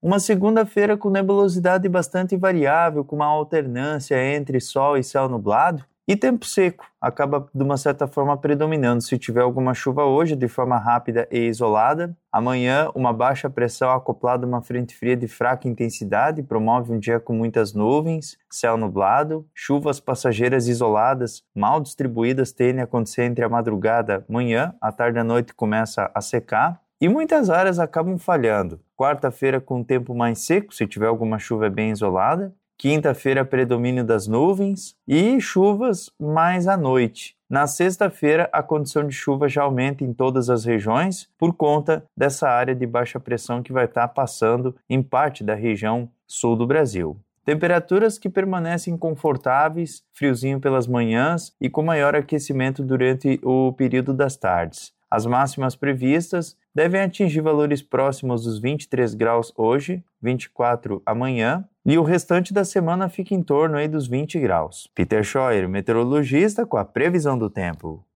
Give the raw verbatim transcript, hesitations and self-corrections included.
Uma segunda-feira com nebulosidade bastante variável, com uma alternância entre sol e céu nublado. E tempo seco, acaba de uma certa forma predominando. Se tiver alguma chuva hoje, de forma rápida e isolada. Amanhã, uma baixa pressão acoplada a uma frente fria de fraca intensidade, promove um dia com muitas nuvens, céu nublado, chuvas passageiras isoladas, mal distribuídas, tendem a acontecer entre a madrugada, manhã, à tarde e à noite começa a secar. E muitas áreas acabam falhando. Quarta-feira com tempo mais seco, se tiver alguma chuva é bem isolada. Quinta-feira, predomínio das nuvens e chuvas mais à noite. Na sexta-feira, a condição de chuva já aumenta em todas as regiões por conta dessa área de baixa pressão que vai estar passando em parte da região sul do Brasil. Temperaturas que permanecem confortáveis, friozinho pelas manhãs e com maior aquecimento durante o período das tardes. As máximas previstas devem atingir valores próximos dos vinte e três graus hoje, vinte e quatro amanhã, e o restante da semana fica em torno aí dos vinte graus. Peter Scheuer, meteorologista, com a previsão do tempo.